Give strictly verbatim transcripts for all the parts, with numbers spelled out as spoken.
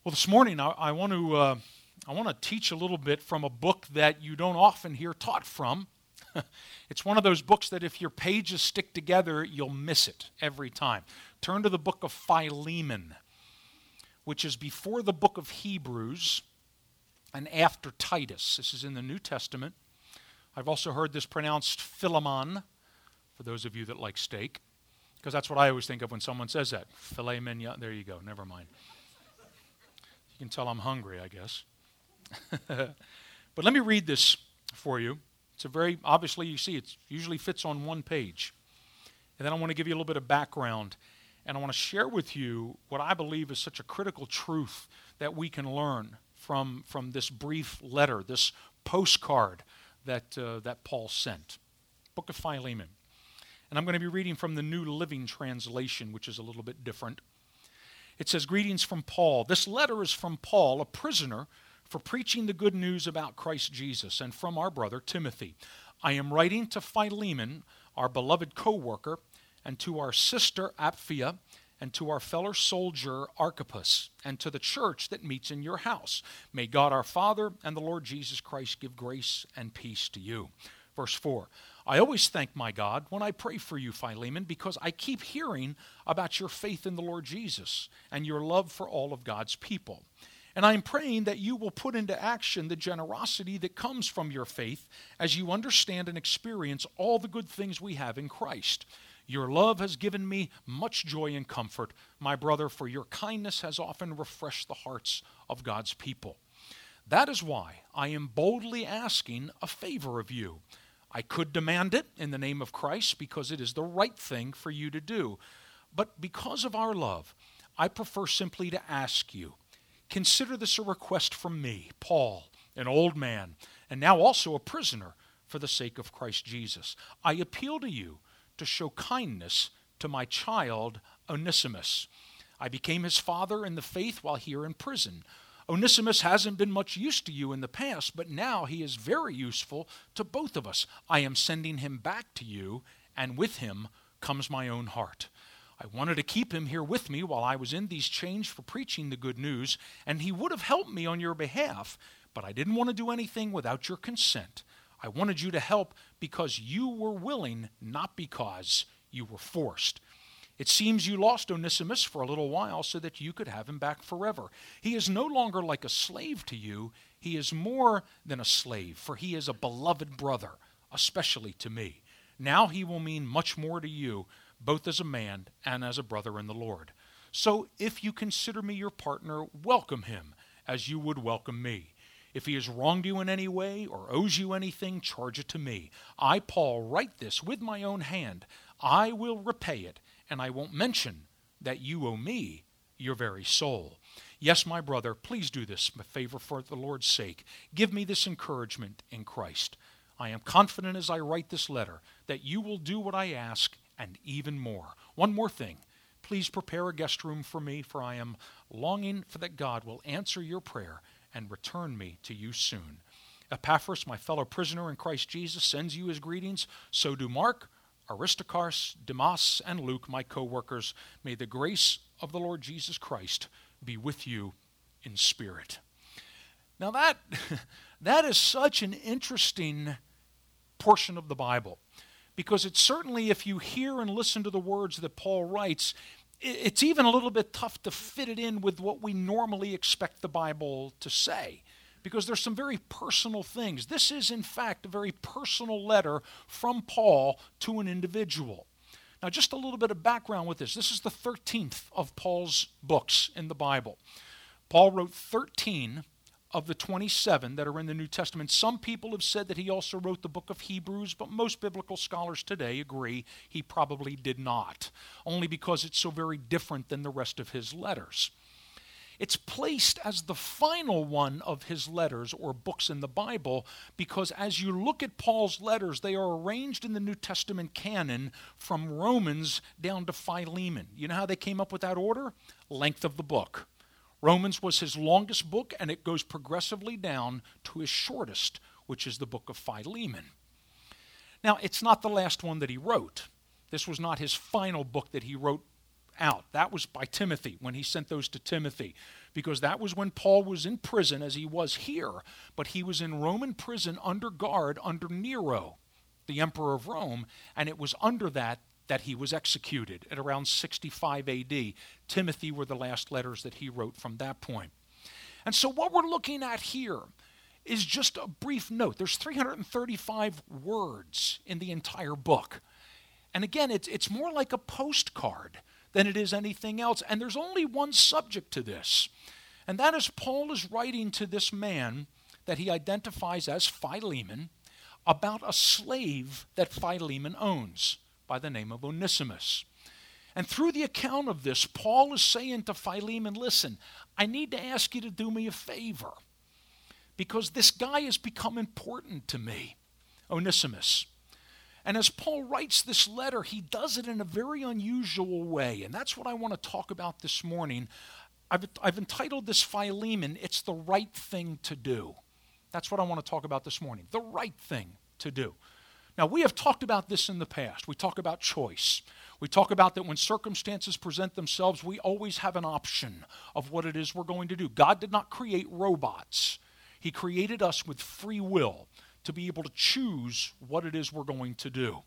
Well, this morning I, I want to uh, I want to teach a little bit from a book that you don't often hear taught from. It's one of those books that if your pages stick together, you'll miss it every time. Turn to the book of Philemon, which is before the book of Hebrews and after Titus. This is in the New Testament. I've also heard this pronounced Philemon, for those of you that like steak, because that's what I always think of when someone says that. Filet mignon. There you go. Never mind. You can tell I'm hungry, I guess. But let me read this for you. It's a very, obviously you see, it usually fits on one page. And then I want to give you a little bit of background. And I want to share with you what I believe is such a critical truth that we can learn from, from this brief letter, this postcard that, uh, that Paul sent. Book of Philemon. And I'm going to be reading from the New Living Translation, which is a little bit different. It says, "Greetings from Paul. This letter is from Paul, a prisoner for preaching the good news about Christ Jesus, and from our brother Timothy. I am writing to Philemon, our beloved co-worker, and to our sister Apphia, and to our fellow soldier Archippus, and to the church that meets in your house. May God our Father and the Lord Jesus Christ give grace and peace to you." Verse four, "I always thank my God when I pray for you, Philemon, because I keep hearing about your faith in the Lord Jesus and your love for all of God's people. And I am praying that you will put into action the generosity that comes from your faith as you understand and experience all the good things we have in Christ. Your love has given me much joy and comfort, my brother, for your kindness has often refreshed the hearts of God's people. That is why I am boldly asking a favor of you. I could demand it in the name of Christ because it is the right thing for you to do. But because of our love, I prefer simply to ask you, consider this a request from me, Paul, an old man, and now also a prisoner for the sake of Christ Jesus. I appeal to you to show kindness to my child Onesimus. I became his father in the faith while here in prison. Onesimus hasn't been much use to you in the past, but now he is very useful to both of us. I am sending him back to you, and with him comes my own heart. I wanted to keep him here with me while I was in these chains for preaching the good news, and he would have helped me on your behalf, but I didn't want to do anything without your consent. I wanted you to help because you were willing, not because you were forced. It seems you lost Onesimus for a little while so that you could have him back forever. He is no longer like a slave to you. He is more than a slave, for he is a beloved brother, especially to me. Now he will mean much more to you, both as a man and as a brother in the Lord. So if you consider me your partner, welcome him as you would welcome me. If he has wronged you in any way or owes you anything, charge it to me. I, Paul, write this with my own hand. I will repay it, and I won't mention that you owe me your very soul. Yes, my brother, please do this a favor for the Lord's sake. Give me this encouragement in Christ. I am confident as I write this letter that you will do what I ask and even more. One more thing. Please prepare a guest room for me, for I am longing for that God will answer your prayer and return me to you soon. Epaphras, my fellow prisoner in Christ Jesus, sends you his greetings. So do Mark, Aristarchus, Demas, and Luke, my co-workers. May the grace of the Lord Jesus Christ be with you in spirit." Now that, that is such an interesting portion of the Bible, because it's certainly, if you hear and listen to the words that Paul writes, it's even a little bit tough to fit it in with what we normally expect the Bible to say, because there's some very personal things. This is, in fact, a very personal letter from Paul to an individual. Now, just a little bit of background with this. This is the thirteenth of Paul's books in the Bible. Paul wrote thirteen of the twenty-seven that are in the New Testament. Some people have said that he also wrote the book of Hebrews, but most biblical scholars today agree he probably did not, only because it's so very different than the rest of his letters. It's placed as the final one of his letters or books in the Bible because as you look at Paul's letters, they are arranged in the New Testament canon from Romans down to Philemon. You know how they came up with that order? Length of the book. Romans was his longest book, and it goes progressively down to his shortest, which is the book of Philemon. Now, it's not the last one that he wrote. This was not his final book that he wrote out. That was by Timothy, when he sent those to Timothy. because that was when Paul was in prison, as he was here, but he was in Roman prison under guard under Nero, the emperor of Rome, and it was under that that he was executed at around sixty-five A D. Timothy were the last letters that he wrote from that point. And so what we're looking at here is just a brief note. There's three hundred thirty-five words in the entire book. And again, it's, it's more like a postcard than it is anything else. And there's only one subject to this. And that is Paul is writing to this man that he identifies as Philemon about a slave that Philemon owns by the name of Onesimus. And through the account of this, Paul is saying to Philemon, listen, I need to ask you to do me a favor because this guy has become important to me, Onesimus. And as Paul writes this letter, he does it in a very unusual way. And that's what I want to talk about this morning. I've, I've entitled this Philemon, It's the Right Thing to Do. That's what I want to talk about this morning, the right thing to do. Now, we have talked about this in the past. We talk about choice. We talk about that when circumstances present themselves, we always have an option of what it is we're going to do. God did not create robots. He created us with free will to be able to choose what it is we're going to do.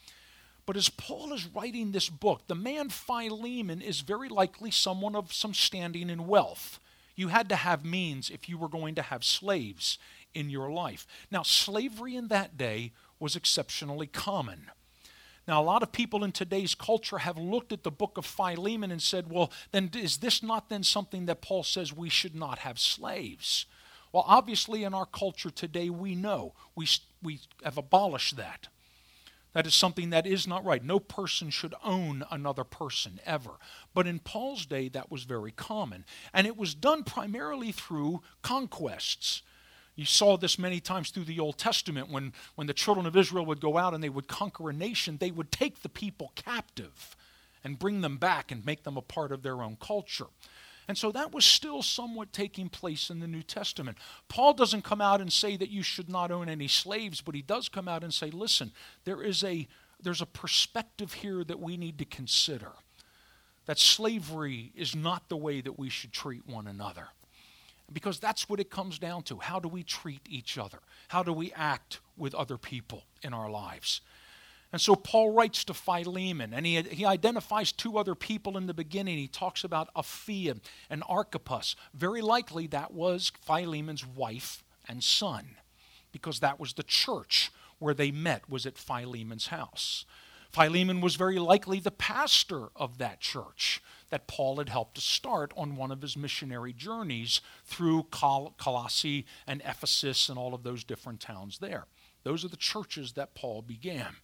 But as Paul is writing this book, the man Philemon is very likely someone of some standing in wealth. You had to have means if you were going to have slaves in your life. Now, slavery in that day was exceptionally common. Now, a lot of people in today's culture have looked at the book of Philemon and said, well, then is this not then something that Paul says we should not have slaves? Well, obviously in our culture today, we know we, we have abolished that. That is something that is not right. No person should own another person ever. But in Paul's day, that was very common. And it was done primarily through conquests. You saw this many times through the Old Testament when, when the children of Israel would go out and they would conquer a nation, they would take the people captive and bring them back and make them a part of their own culture. And so that was still somewhat taking place in the New Testament. Paul doesn't come out and say that you should not own any slaves, but he does come out and say, listen, there is a, there's a perspective here that we need to consider. That slavery is not the way that we should treat one another. Because that's what it comes down to. How do we treat each other? How do we act with other people in our lives? And so Paul writes to Philemon, and he, he identifies two other people in the beginning. He talks about Apphia and Archippus. Very likely that was Philemon's wife and son, because that was the church where they met, was at Philemon's house. Philemon was very likely the pastor of that church that Paul had helped to start on one of his missionary journeys through Col- Colossae and Ephesus and all of those different towns there. Those are the churches that Paul began.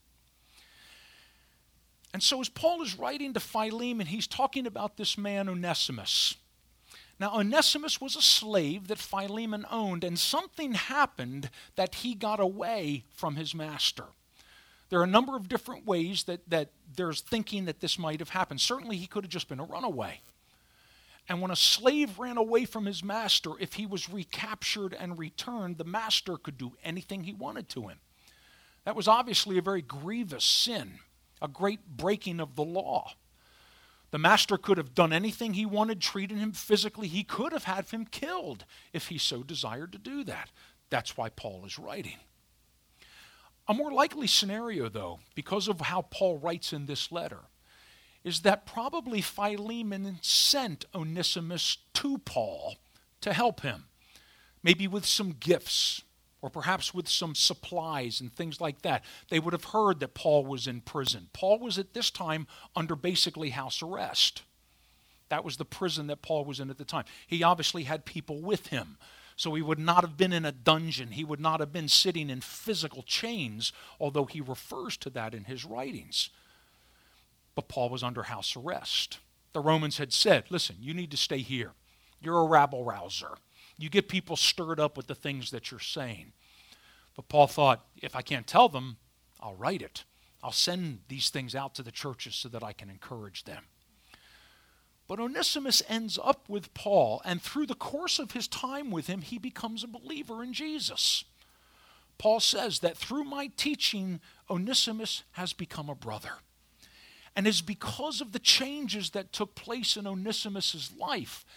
And so as Paul is writing to Philemon, he's talking about this man Onesimus. Now, Onesimus was a slave that Philemon owned, and something happened that he got away from his master. There are a number of different ways that, that there's thinking that this might have happened. Certainly, he could have just been a runaway. And when a slave ran away from his master, if he was recaptured and returned, the master could do anything he wanted to him. That was obviously a very grievous sin, a great breaking of the law. The master could have done anything he wanted, treated him physically. He could have had him killed if he so desired to do that. That's why Paul is writing. A more likely scenario, though, because of how Paul writes in this letter, is that probably Philemon sent Onesimus to Paul to help him, maybe with some gifts, or perhaps with some supplies and things like that. They would have heard that Paul was in prison. Paul was at this time under basically house arrest. That was the prison that Paul was in at the time. He obviously had people with him. So he would not have been in a dungeon. He would not have been sitting in physical chains, although he refers to that in his writings. But Paul was under house arrest. The Romans had said, listen, you need to stay here. You're a rabble-rouser. You get people stirred up with the things that you're saying. But Paul thought, if I can't tell them, I'll write it. I'll send these things out to the churches so that I can encourage them. But Onesimus ends up with Paul, and through the course of his time with him, he becomes a believer in Jesus. Paul says that through my teaching, Onesimus has become a brother. And it's because of the changes that took place in Onesimus' life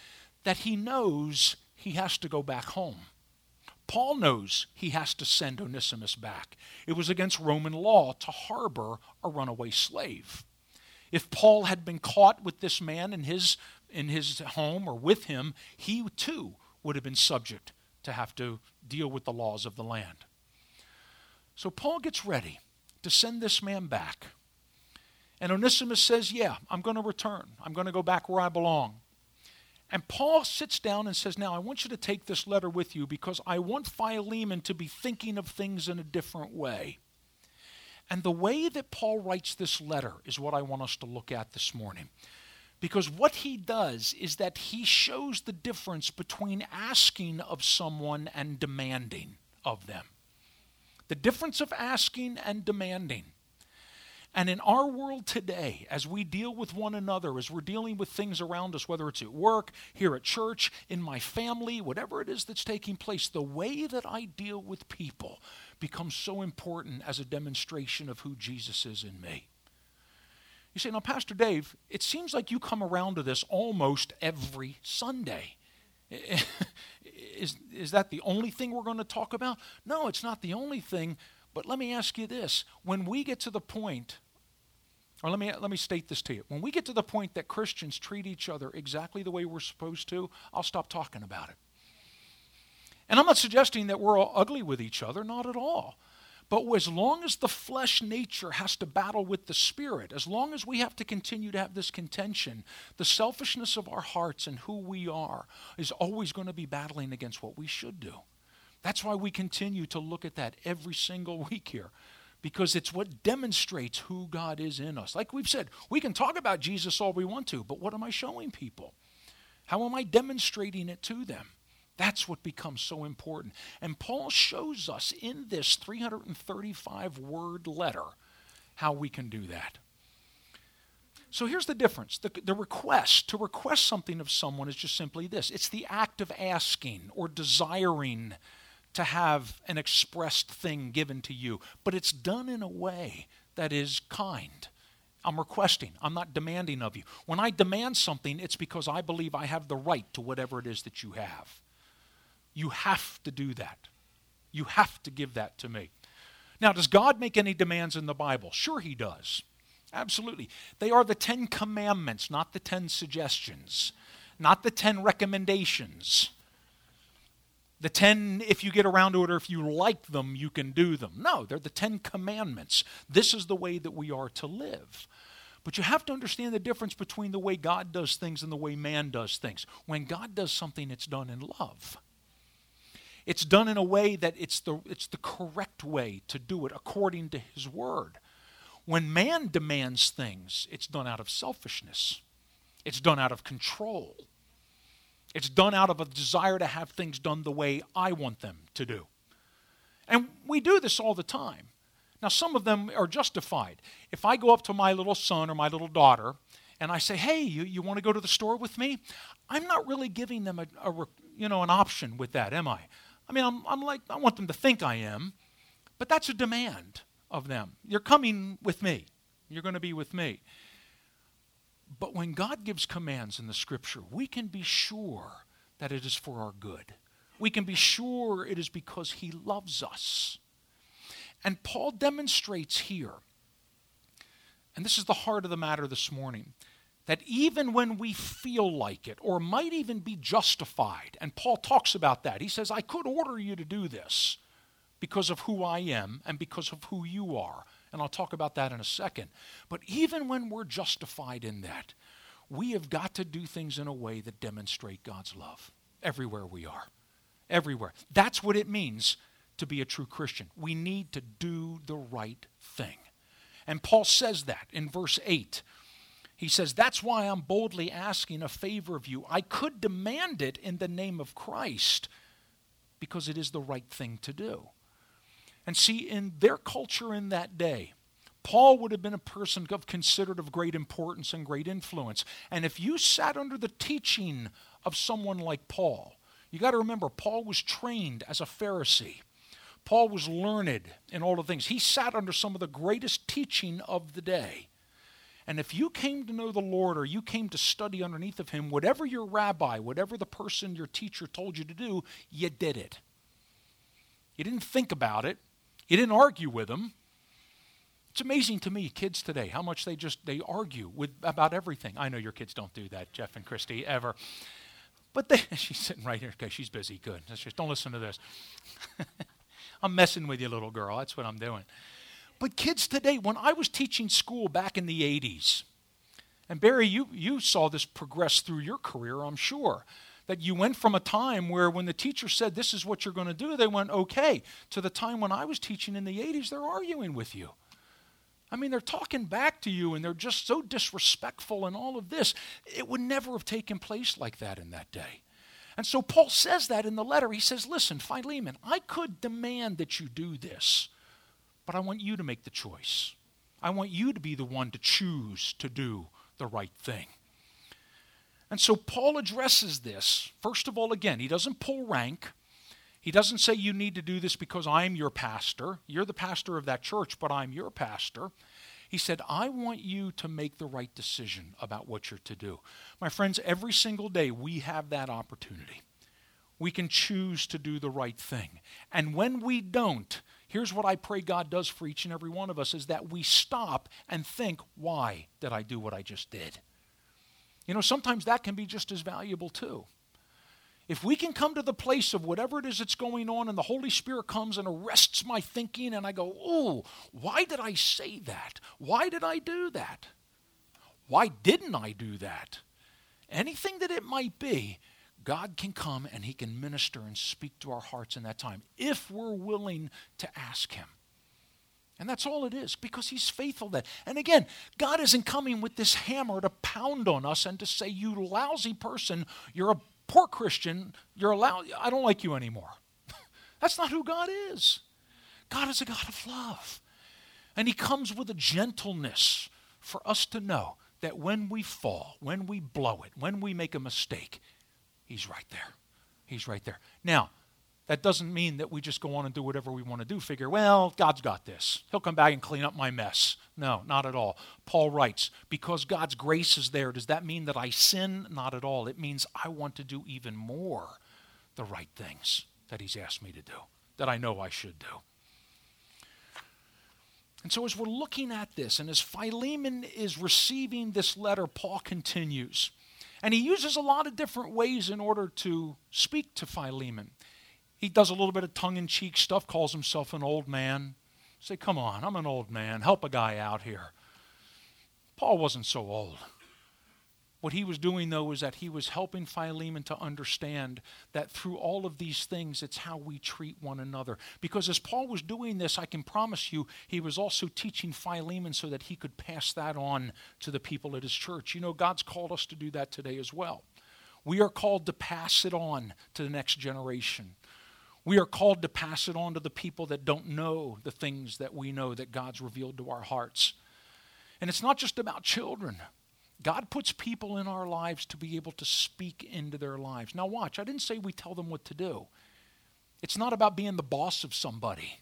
that he knows he has to go back home. Paul knows he has to send Onesimus back. It was against Roman law to harbor a runaway slave. If Paul had been caught with this man in his, in his home or with him, he too would have been subject to have to deal with the laws of the land. So Paul gets ready to send this man back. And Onesimus says, yeah, I'm going to return. I'm going to go back where I belong. And Paul sits down and says, now I want you to take this letter with you because I want Philemon to be thinking of things in a different way. And the way that Paul writes this letter is what I want us to look at this morning. Because what he does is that he shows the difference between asking of someone and demanding of them. The difference of asking and demanding. And in our world today, as we deal with one another, as we're dealing with things around us, whether it's at work, here at church, in my family, whatever it is that's taking place, the way that I deal with people becomes so important as a demonstration of who Jesus is in me. You say, now, Pastor Dave, it seems like you come around to this almost every Sunday. Is, is that the only thing we're going to talk about? No, it's not the only thing. But let me ask you this. When we get to the point, or let me, let me state this to you. When we get to the point that Christians treat each other exactly the way we're supposed to, I'll stop talking about it. And I'm not suggesting that we're all ugly with each other, not at all. But as long as the flesh nature has to battle with the spirit, as long as we have to continue to have this contention, the selfishness of our hearts and who we are is always going to be battling against what we should do. That's why we continue to look at that every single week here, because it's what demonstrates who God is in us. Like we've said, we can talk about Jesus all we want to, but what am I showing people? How am I demonstrating it to them? That's what becomes so important. And Paul shows us in this three hundred thirty-five word letter how we can do that. So here's the difference. The, the request, to request something of someone is just simply this. It's the act of asking or desiring to have an expressed thing given to you. But it's done in a way that is kind. I'm requesting. I'm not demanding of you. When I demand something, it's because I believe I have the right to whatever it is that you have. You have to do that. You have to give that to me. Now, does God make any demands in the Bible? Sure he does. Absolutely. They are the Ten Commandments, not the Ten Suggestions, not the Ten Recommendations. The ten, if you get around to it or if you like them, you can do them. No, they're the Ten Commandments. This is the way that we are to live. But you have to understand the difference between the way God does things and the way man does things. When God does something, it's done in love. It's done in a way that it's the, it's the correct way to do it according to his word. When man demands things, it's done out of selfishness. It's done out of control. It's done out of a desire to have things done the way I want them to do. And we do this all the time. Now, some of them are justified. If I go up to my little son or my little daughter and I say, hey, you, you want to go to the store with me? I'm not really giving them a, a you know, an option with that, am I? I mean, I'm, I'm like, I want them to think I am, but that's a demand of them. You're coming with me. You're going to be with me. But when God gives commands in the Scripture, we can be sure that it is for our good. We can be sure it is because he loves us. And Paul demonstrates here, and this is the heart of the matter this morning, that even when we feel like it, or might even be justified, and Paul talks about that. He says, I could order you to do this because of who I am and because of who you are. And I'll talk about that in a second. But even when we're justified in that, we have got to do things in a way that demonstrate God's love everywhere we are. Everywhere. That's what it means to be a true Christian. We need to do the right thing. And Paul says that in verse eight. He says, that's why I'm boldly asking a favor of you. I could demand it in the name of Christ because it is the right thing to do. And see, in their culture in that day, Paul would have been a person of considered of great importance and great influence. And if you sat under the teaching of someone like Paul, you got to remember, Paul was trained as a Pharisee. Paul was learned in all the things. He sat under some of the greatest teaching of the day. And if you came to know the Lord or you came to study underneath of him, whatever your rabbi, whatever the person, your teacher told you to do, you did it. You didn't think about it. You didn't argue with them. It's amazing to me, kids today, how much they just, they argue with about everything. I know your kids don't do that, Jeff and Christy, ever. But they, she's sitting right here. Okay, she's busy. Good. Let's just don't listen to this. I'm messing with you, little girl. That's what I'm doing. But kids today, when I was teaching school back in the eighties, and Barry, you, you saw this progress through your career, I'm sure, that you went from a time where when the teacher said, this is what you're going to do, they went, okay, to the time when I was teaching in the eighties, they're arguing with you. I mean, they're talking back to you, and they're just so disrespectful and all of this. It would never have taken place like that in that day. And so Paul says that in the letter. He says, listen, Philemon, I could demand that you do this, but I want you to make the choice. I want you to be the one to choose to do the right thing. And so Paul addresses this. First of all, again, he doesn't pull rank. He doesn't say you need to do this because I'm your pastor. You're the pastor of that church, but I'm your pastor. He said, I want you to make the right decision about what you're to do. My friends, every single day we have that opportunity. We can choose to do the right thing. And when we don't, here's what I pray God does for each and every one of us, is that we stop and think, why did I do what I just did? You know, sometimes that can be just as valuable too. If we can come to the place of whatever it is that's going on and the Holy Spirit comes and arrests my thinking and I go, oh, why did I say that? Why did I do that? Why didn't I do that? Anything that it might be, God can come and he can minister and speak to our hearts in that time if we're willing to ask him. And that's all it is, because he's faithful then. And again, God isn't coming with this hammer to pound on us and to say, you lousy person, you're a poor Christian, you're allowed, I don't like you anymore. That's not who God is. God is a God of love. And he comes with a gentleness for us to know that when we fall, when we blow it, when we make a mistake, he's right there. He's right there. Now, that doesn't mean that we just go on and do whatever we want to do. Figure, well, God's got this. He'll come back and clean up my mess. No, not at all. Paul writes, because God's grace is there, does that mean that I sin? Not at all. It means I want to do even more the right things that he's asked me to do, that I know I should do. And so as we're looking at this, and as Philemon is receiving this letter, Paul continues. And he uses a lot of different ways in order to speak to Philemon. He does a little bit of tongue-in-cheek stuff, calls himself an old man. Say, come on, I'm an old man. Help a guy out here. Paul wasn't so old. What he was doing, though, is that he was helping Philemon to understand that through all of these things, it's how we treat one another. Because as Paul was doing this, I can promise you, he was also teaching Philemon so that he could pass that on to the people at his church. You know, God's called us to do that today as well. We are called to pass it on to the next generation. We are called to pass it on to the people that don't know the things that we know that God's revealed to our hearts. And it's not just about children. God puts people in our lives to be able to speak into their lives. Now watch, I didn't say we tell them what to do. It's not about being the boss of somebody.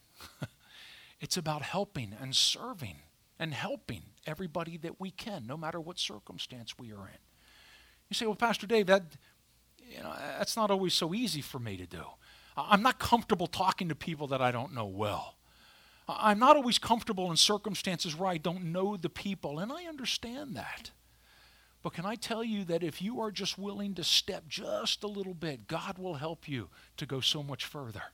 It's about helping and serving and helping everybody that we can, no matter what circumstance we are in. You say, well, Pastor Dave, that, you know, that's not always so easy for me to do. I'm not comfortable talking to people that I don't know well. I'm not always comfortable in circumstances where I don't know the people, and I understand that. But can I tell you that if you are just willing to step just a little bit, God will help you to go so much further.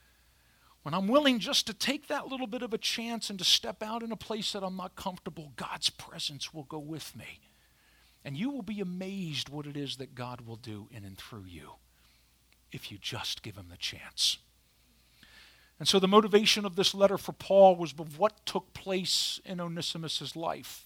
When I'm willing just to take that little bit of a chance and to step out in a place that I'm not comfortable, God's presence will go with me. And you will be amazed what it is that God will do in and through you if you just give him the chance. And so the motivation of this letter for Paul was of what took place in Onesimus' life.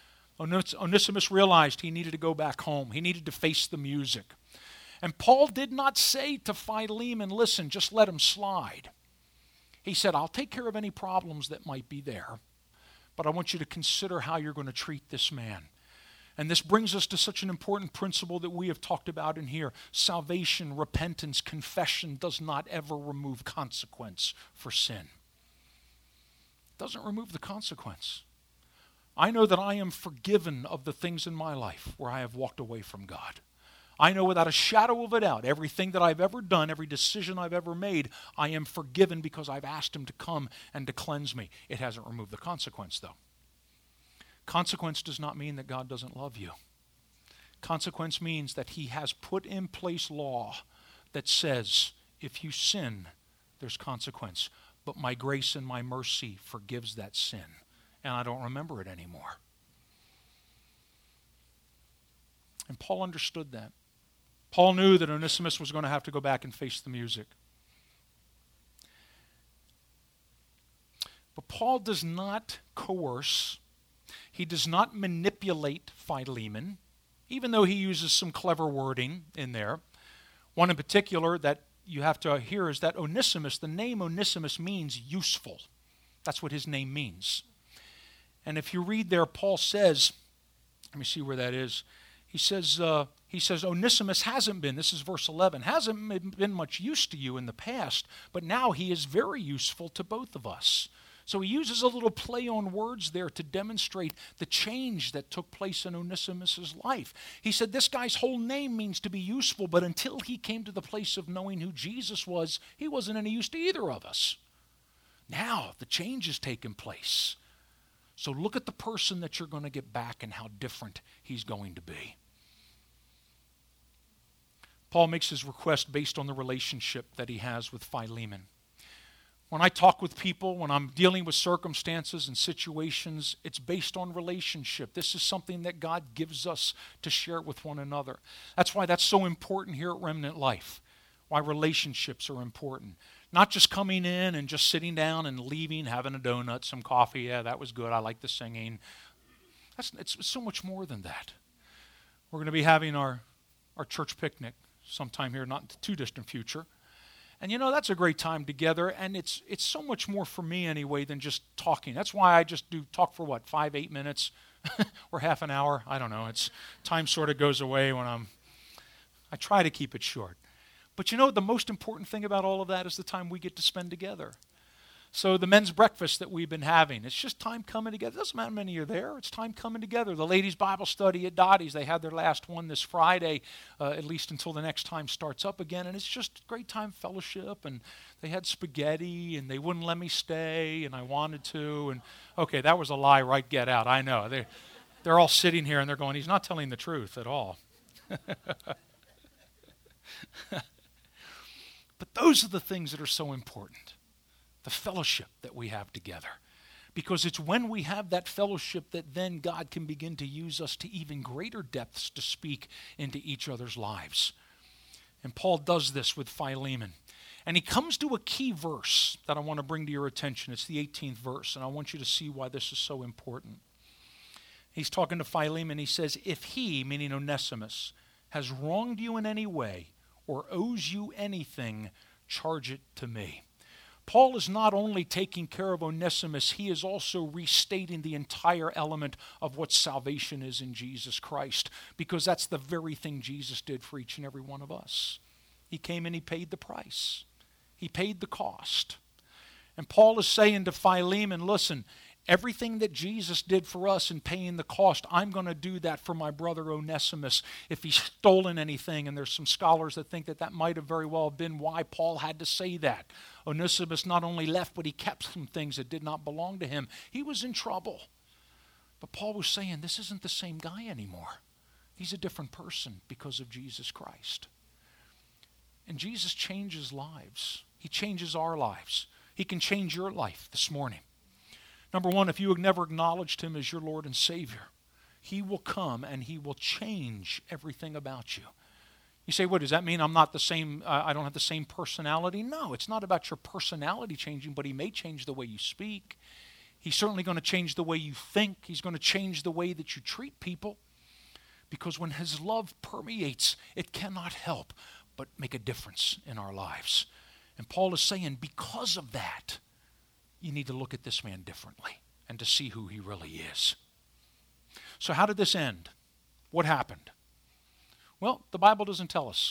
Onesimus realized he needed to go back home. He needed to face the music. And Paul did not say to Philemon, listen, just let him slide. He said, I'll take care of any problems that might be there, but I want you to consider how you're going to treat this man. And this brings us to such an important principle that we have talked about in here. Salvation, repentance, confession does not ever remove consequence for sin. It doesn't remove the consequence. I know that I am forgiven of the things in my life where I have walked away from God. I know without a shadow of a doubt, everything that I've ever done, every decision I've ever made, I am forgiven because I've asked Him to come and to cleanse me. It hasn't removed the consequence, though. Consequence does not mean that God doesn't love you. Consequence means that He has put in place law that says, if you sin, there's consequence. But my grace and my mercy forgives that sin, and I don't remember it anymore. And Paul understood that. Paul knew that Onesimus was going to have to go back and face the music. But Paul does not coerce. He does not manipulate Philemon, even though he uses some clever wording in there. One in particular that you have to hear is that Onesimus, the name Onesimus means useful. That's what his name means. And if you read there, Paul says, let me see where that is. He says, uh, he says, Onesimus hasn't been, this is verse eleven, hasn't been much use to you in the past, but now he is very useful to both of us. So he uses a little play on words there to demonstrate the change that took place in Onesimus' life. He said this guy's whole name means to be useful, but until he came to the place of knowing who Jesus was, he wasn't any use to either of us. Now the change has taken place. So look at the person that you're going to get back and how different he's going to be. Paul makes his request based on the relationship that he has with Philemon. When I talk with people, when I'm dealing with circumstances and situations, it's based on relationship. This is something that God gives us to share with one another. That's why that's so important here at Remnant Life, why relationships are important. Not just coming in and just sitting down and leaving, having a donut, some coffee. Yeah, that was good. I like the singing. That's, it's, it's so much more than that. We're going to be having our, our church picnic sometime here, not in the too distant future. And you know, that's a great time together, and it's it's so much more for me anyway than just talking. That's why I just do talk for what, five, eight minutes or half an hour? I don't know. It's time sort of goes away when I'm, I try to keep it short. But you know, the most important thing about all of that is the time we get to spend together. So the men's breakfast that we've been having, it's just time coming together. It doesn't matter how many are there. It's time coming together. The ladies' Bible study at Dottie's, they had their last one this Friday, uh, at least until the next time starts up again. And it's just a great time fellowship. And they had spaghetti, and they wouldn't let me stay, and I wanted to. And okay, that was a lie, right? Get out. I know. They're, they're all sitting here, and they're going, he's not telling the truth at all. But those are the things that are so important. The fellowship that we have together. Because it's when we have that fellowship that then God can begin to use us to even greater depths to speak into each other's lives. And Paul does this with Philemon. And he comes to a key verse that I want to bring to your attention. It's the eighteenth verse, and I want you to see why this is so important. He's talking to Philemon. He says, if he, meaning Onesimus, has wronged you in any way or owes you anything, charge it to me. Paul is not only taking care of Onesimus, he is also restating the entire element of what salvation is in Jesus Christ, because that's the very thing Jesus did for each and every one of us. He came and he paid the price. He paid the cost. And Paul is saying to Philemon, listen, everything that Jesus did for us in paying the cost, I'm going to do that for my brother Onesimus if he's stolen anything. And there's some scholars that think that that might have very well been why Paul had to say that. Onesimus not only left, but he kept some things that did not belong to him. He was in trouble. But Paul was saying, this isn't the same guy anymore. He's a different person because of Jesus Christ. And Jesus changes lives. He changes our lives. He can change your life this morning. Number one, if you have never acknowledged him as your Lord and Savior, he will come and he will change everything about you. You say, what, does that mean I'm not the same, uh, I don't have the same personality? No, it's not about your personality changing, but he may change the way you speak. He's certainly going to change the way you think. He's going to change the way that you treat people. Because when his love permeates, it cannot help but make a difference in our lives. And Paul is saying, because of that, you need to look at this man differently and to see who he really is. So how did this end? What happened? Well, the Bible doesn't tell us.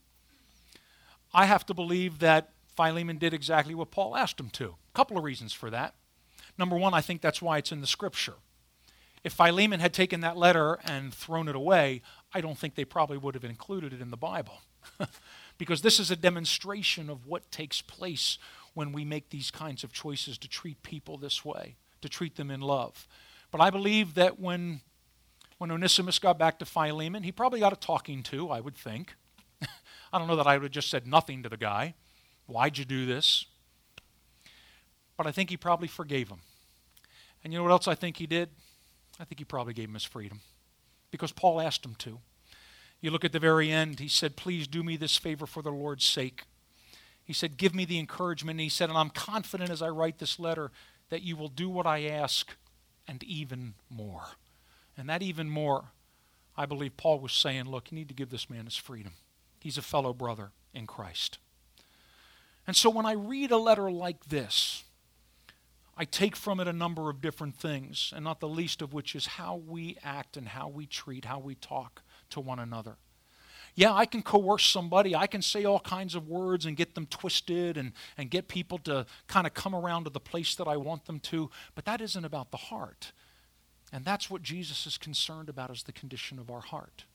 I have to believe that Philemon did exactly what Paul asked him to. A couple of reasons for that. Number one, I think that's why it's in the Scripture. If Philemon had taken that letter and thrown it away, I don't think they probably would have included it in the Bible. Because this is a demonstration of what takes place when we make these kinds of choices to treat people this way, to treat them in love. But I believe that when, when Onesimus got back to Philemon, he probably got a talking to, I would think. I don't know that I would have just said nothing to the guy. Why'd you do this? But I think he probably forgave him. And you know what else I think he did? I think he probably gave him his freedom. Because Paul asked him to. You look at the very end, he said, please do me this favor for the Lord's sake. He said, give me the encouragement. And he said, and I'm confident as I write this letter that you will do what I ask and even more. And that even more, I believe Paul was saying, look, you need to give this man his freedom. He's a fellow brother in Christ. And so when I read a letter like this, I take from it a number of different things, and not the least of which is how we act and how we treat, how we talk to one another. Yeah, I can coerce somebody. I can say all kinds of words and get them twisted and, and get people to kind of come around to the place that I want them to, but that isn't about the heart. And that's what Jesus is concerned about, is the condition of our heart.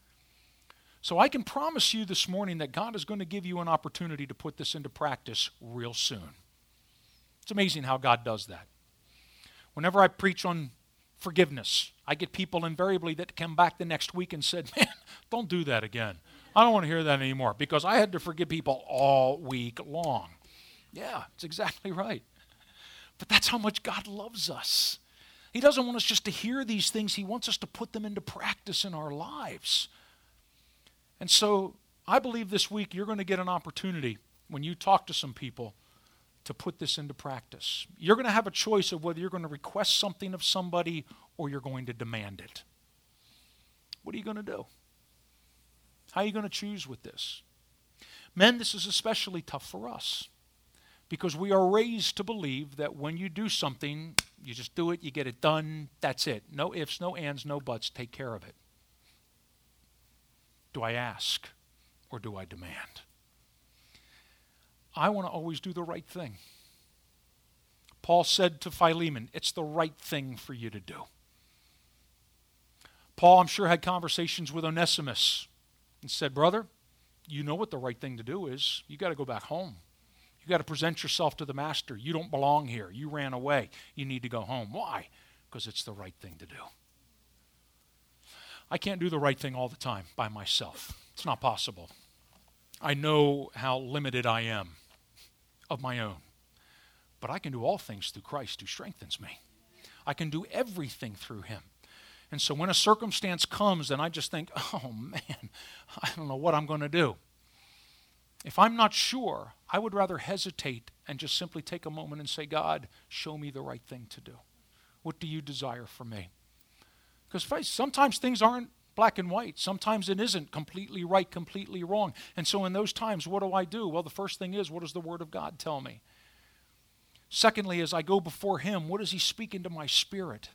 So I can promise you this morning that God is going to give you an opportunity to put this into practice real soon. It's amazing how God does that. Whenever I preach on forgiveness, I get people invariably that come back the next week and said, man, don't do that again. I don't want to hear that anymore because I had to forgive people all week long. Yeah, it's exactly right. But that's how much God loves us. He doesn't want us just to hear these things. He wants us to put them into practice in our lives. And so I believe this week you're going to get an opportunity when you talk to some people to put this into practice. You're going to have a choice of whether you're going to request something of somebody or you're going to demand it. What are you going to do? How are you going to choose with this? Men, this is especially tough for us because we are raised to believe that when you do something, you just do it, you get it done, that's it. No ifs, no ands, no buts, take care of it. Do I ask or do I demand? I want to always do the right thing. Paul said to Philemon, it's the right thing for you to do. Paul, I'm sure, had conversations with Onesimus and said, brother, you know what the right thing to do is. You got to go back home. You got to present yourself to the master. You don't belong here. You ran away. You need to go home. Why? Because it's the right thing to do. I can't do the right thing all the time by myself. It's not possible. I know how limited I am of my own. But I can do all things through Christ who strengthens me. I can do everything through him. And so when a circumstance comes and I just think, oh man, I don't know what I'm going to do. If I'm not sure, I would rather hesitate and just simply take a moment and say, God, show me the right thing to do. What do you desire for me? Because sometimes things aren't black and white. Sometimes it isn't completely right, completely wrong. And so in those times, what do I do? Well, the first thing is, what does the Word of God tell me? Secondly, as I go before him, what does he speak into my spirit?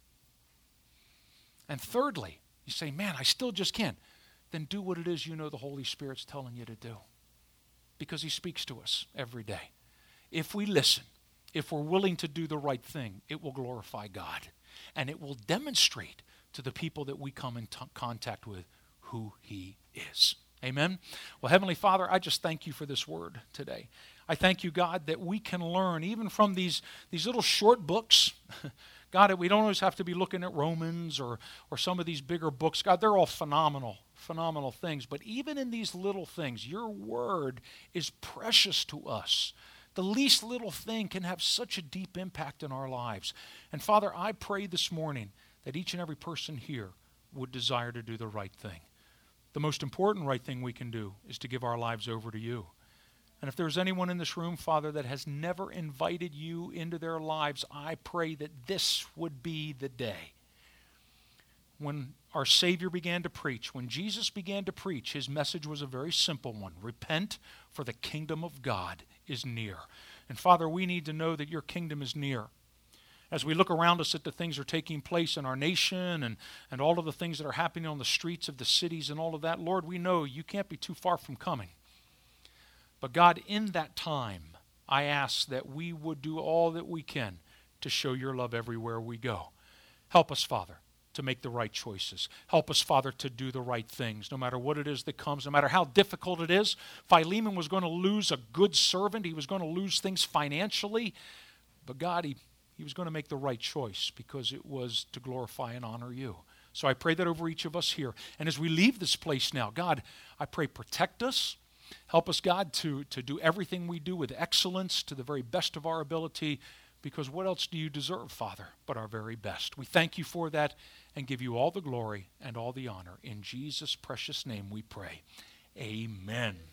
And thirdly, you say, man, I still just can't. Then do what it is you know the Holy Spirit's telling you to do. Because he speaks to us every day. If we listen, if we're willing to do the right thing, it will glorify God. And it will demonstrate to the people that we come in t- contact with who he is. Amen? Well, Heavenly Father, I just thank you for this word today. I thank you, God, that we can learn even from these, these little short books. God, we don't always have to be looking at Romans or, or some of these bigger books. God, they're all phenomenal, phenomenal things. But even in these little things, your word is precious to us. The least little thing can have such a deep impact in our lives. And Father, I pray this morning that each and every person here would desire to do the right thing. The most important right thing we can do is to give our lives over to you. And if there's anyone in this room, Father, that has never invited you into their lives, I pray that this would be the day. When our Savior began to preach, when Jesus began to preach, his message was a very simple one. Repent, for the kingdom of God is near. And Father, we need to know that your kingdom is near. As we look around us at the things that are taking place in our nation and, and all of the things that are happening on the streets of the cities and all of that, Lord, we know you can't be too far from coming. But God, in that time, I ask that we would do all that we can to show your love everywhere we go. Help us, Father. to make the right choices. Help us, Father, to do the right things, no matter what it is that comes, no matter how difficult it is. Philemon was going to lose a good servant. He was going to lose things financially. But God, he, he was going to make the right choice because it was to glorify and honor you. So I pray that over each of us here. And as we leave this place now, God, I pray protect us. Help us, God, to, to do everything we do with excellence to the very best of our ability, because what else do you deserve, Father, but our very best? We thank you for that and give you all the glory and all the honor. In Jesus' precious name we pray. Amen.